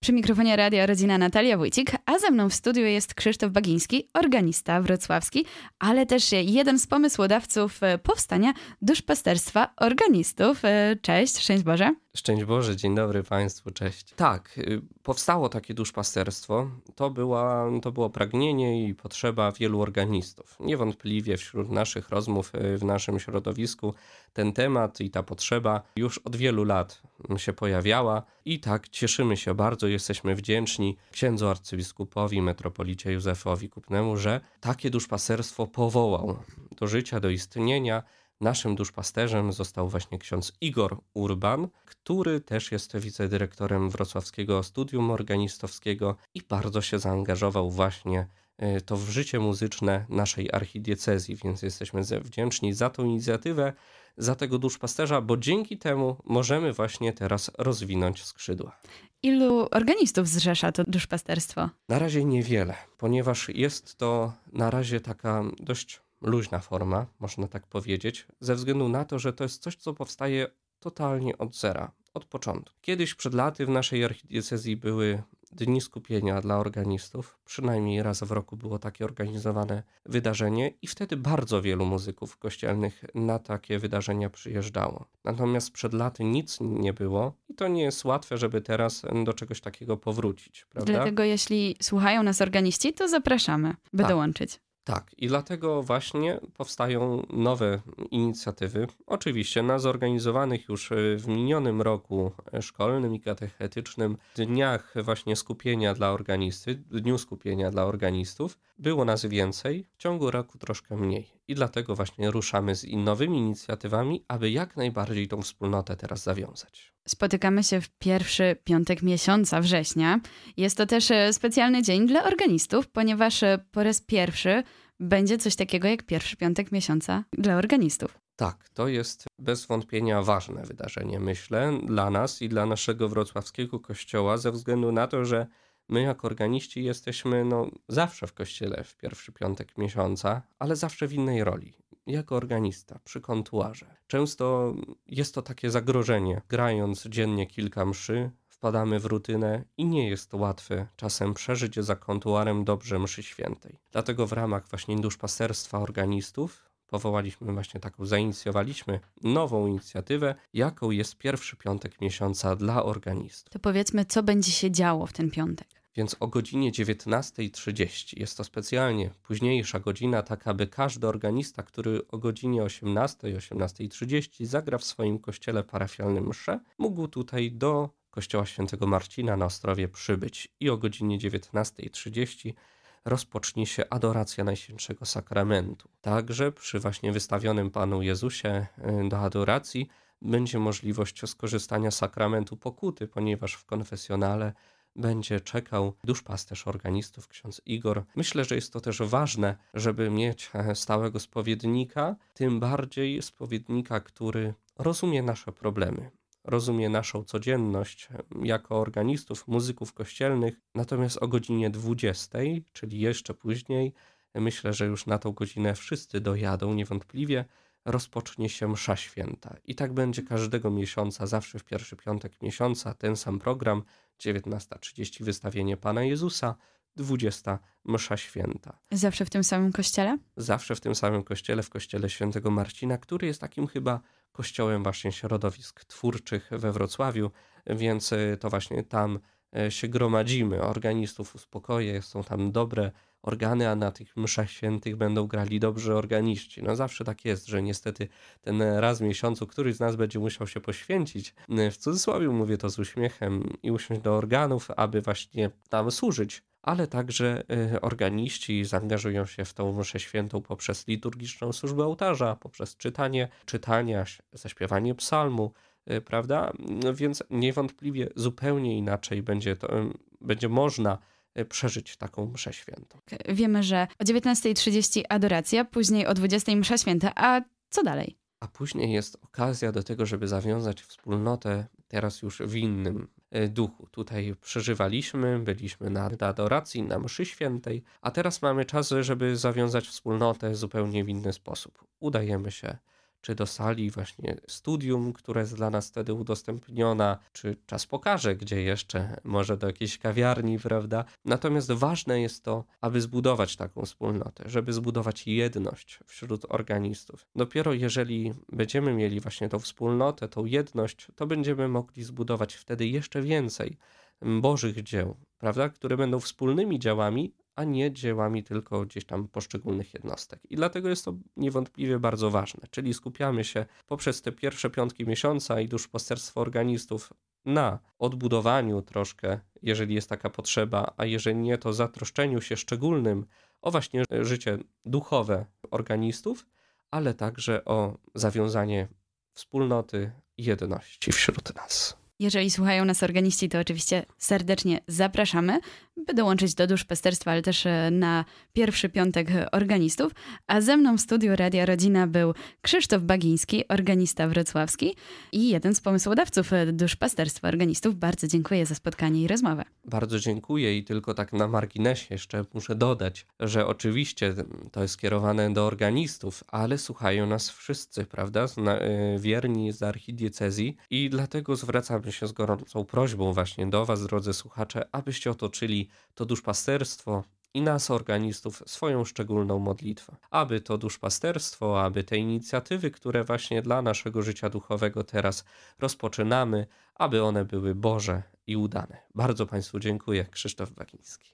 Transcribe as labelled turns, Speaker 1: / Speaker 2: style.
Speaker 1: Przy mikrofonie Radia Rodzina Natalia Wójcik, a ze mną w studiu jest Krzysztof Bagiński, organista wrocławski, ale też jeden z pomysłodawców powstania duszpasterstwa organistów. Cześć, szczęść Boże.
Speaker 2: Szczęść Boże, dzień dobry Państwu, cześć. Tak, powstało takie duszpasterstwo. To było pragnienie i potrzeba wielu organistów. Niewątpliwie wśród naszych rozmów w naszym środowisku ten temat i ta potrzeba już od wielu lat się pojawiała i tak cieszymy się bardzo, jesteśmy wdzięczni księdzu arcybiskupowi, metropolicie Józefowi Kupnemu, że takie duszpasterstwo powołał do życia, do istnienia. Naszym duszpasterzem został właśnie ksiądz Igor Urban, który też jest wicedyrektorem Wrocławskiego Studium Organistowskiego i bardzo się zaangażował właśnie to w życie muzyczne naszej archidiecezji, więc jesteśmy wdzięczni za tą inicjatywę, za tego duszpasterza, bo dzięki temu możemy właśnie teraz rozwinąć skrzydła.
Speaker 1: Ilu organistów zrzesza to duszpasterstwo?
Speaker 2: Na razie niewiele, ponieważ jest to na razie taka dość luźna forma, można tak powiedzieć, ze względu na to, że to jest coś, co powstaje totalnie od zera, od początku. Kiedyś przed laty w naszej archidiecezji były dni skupienia dla organistów, przynajmniej raz w roku było takie organizowane wydarzenie i wtedy bardzo wielu muzyków kościelnych na takie wydarzenia przyjeżdżało. Natomiast przed laty nic nie było i to nie jest łatwe, żeby teraz do czegoś takiego powrócić, prawda?
Speaker 1: Dlatego jeśli słuchają nas organiści, to zapraszamy, by dołączyć.
Speaker 2: Tak, i dlatego właśnie powstają nowe inicjatywy. Oczywiście na zorganizowanych już w minionym roku szkolnym i katechetycznym dniach właśnie skupienia dla organisty, dniu skupienia dla organistów, było nas więcej, w ciągu roku troszkę mniej. I dlatego właśnie ruszamy z nowymi inicjatywami, aby jak najbardziej tą wspólnotę teraz zawiązać.
Speaker 1: Spotykamy się w pierwszy piątek miesiąca września. Jest to też specjalny dzień dla organistów, ponieważ po raz pierwszy będzie coś takiego jak pierwszy piątek miesiąca dla organistów.
Speaker 2: Tak, to jest bez wątpienia ważne wydarzenie, myślę, dla nas i dla naszego wrocławskiego kościoła, ze względu na to, że my jako organiści jesteśmy zawsze w kościele w pierwszy piątek miesiąca, ale zawsze w innej roli. Jako organista, przy kontuarze. Często jest to takie zagrożenie. Grając dziennie kilka mszy, wpadamy w rutynę i nie jest łatwe czasem przeżyć za kontuarem dobrze mszy świętej. Dlatego w ramach właśnie duszpasterstwa organistów zainicjowaliśmy nową inicjatywę, jaką jest pierwszy piątek miesiąca dla organistów.
Speaker 1: To powiedzmy, co będzie się działo w ten piątek.
Speaker 2: Więc o godzinie 19:30 jest to specjalnie późniejsza godzina, tak aby każdy organista, który o godzinie 18:30 zagra w swoim kościele parafialnym mszę, mógł tutaj do kościoła świętego Marcina na Ostrowie przybyć. I o godzinie 19:30 rozpocznie się adoracja Najświętszego Sakramentu. Także przy właśnie wystawionym Panu Jezusie do adoracji będzie możliwość skorzystania sakramentu pokuty, ponieważ w konfesjonale będzie czekał duszpasterz organistów, ksiądz Igor. Myślę, że jest to też ważne, żeby mieć stałego spowiednika, tym bardziej spowiednika, który rozumie nasze problemy, rozumie naszą codzienność jako organistów, muzyków kościelnych. Natomiast o godzinie 20, czyli jeszcze później, myślę, że już na tą godzinę wszyscy dojadą niewątpliwie, rozpocznie się msza święta. I tak będzie każdego miesiąca, zawsze w pierwszy piątek miesiąca, ten sam program, 19:30 wystawienie Pana Jezusa, 20 msza święta.
Speaker 1: Zawsze w tym samym kościele?
Speaker 2: Zawsze w tym samym kościele, w kościele świętego Marcina, który jest takim chyba kościołem właśnie środowisk twórczych we Wrocławiu, więc to właśnie tam się gromadzimy, organistów uspokoję, są tam dobre organy, a na tych mszach świętych będą grali dobrzy organiści. Zawsze tak jest, że niestety ten raz w miesiącu któryś z nas będzie musiał się poświęcić, w cudzysłowie mówię to z uśmiechem, i usiąść do organów, aby właśnie tam służyć. Ale także organiści zaangażują się w tą mszę świętą poprzez liturgiczną służbę ołtarza, poprzez czytania, zaśpiewanie psalmu, prawda? Więc niewątpliwie zupełnie inaczej będzie można przeżyć taką mszę świętą.
Speaker 1: Wiemy, że o 19:30 adoracja, później o 20:00 msza święta, a co dalej?
Speaker 2: A później jest okazja do tego, żeby zawiązać wspólnotę teraz już w innym duchu. Tutaj przeżywaliśmy, byliśmy na adoracji, na mszy świętej, a teraz mamy czas, żeby zawiązać wspólnotę zupełnie w inny sposób. Udajemy się czy do sali właśnie studium, które jest dla nas wtedy udostępniona, czy czas pokaże, gdzie jeszcze, może do jakiejś kawiarni, prawda? Natomiast ważne jest to, aby zbudować taką wspólnotę, żeby zbudować jedność wśród organistów. Dopiero jeżeli będziemy mieli właśnie tą wspólnotę, tą jedność, to będziemy mogli zbudować wtedy jeszcze więcej Bożych dzieł, prawda? Które będą wspólnymi dziełami, a nie dziełami tylko gdzieś tam poszczególnych jednostek. I dlatego jest to niewątpliwie bardzo ważne, czyli skupiamy się poprzez te pierwsze piątki miesiąca i duszpasterstwo organistów na odbudowaniu troszkę, jeżeli jest taka potrzeba, a jeżeli nie, to zatroszczeniu się szczególnym o właśnie życie duchowe organistów, ale także o zawiązanie wspólnoty i jedności wśród nas.
Speaker 1: Jeżeli słuchają nas organiści, to oczywiście serdecznie zapraszamy, by dołączyć do duszpasterstwa, ale też na pierwszy piątek organistów. A ze mną w studiu Radia Rodzina był Krzysztof Bagiński, organista wrocławski i jeden z pomysłodawców duszpasterstwa organistów. Bardzo dziękuję za spotkanie i rozmowę.
Speaker 2: Bardzo dziękuję i tylko tak na marginesie jeszcze muszę dodać, że oczywiście to jest skierowane do organistów, ale słuchają nas wszyscy, prawda, wierni z archidiecezji i dlatego zwracamy się z gorącą prośbą właśnie do was, drodzy słuchacze, abyście otoczyli to duszpasterstwo i nas, organistów, swoją szczególną modlitwą. Aby to duszpasterstwo, aby te inicjatywy, które właśnie dla naszego życia duchowego teraz rozpoczynamy, aby one były Boże i udane. Bardzo Państwu dziękuję. Krzysztof Bagiński.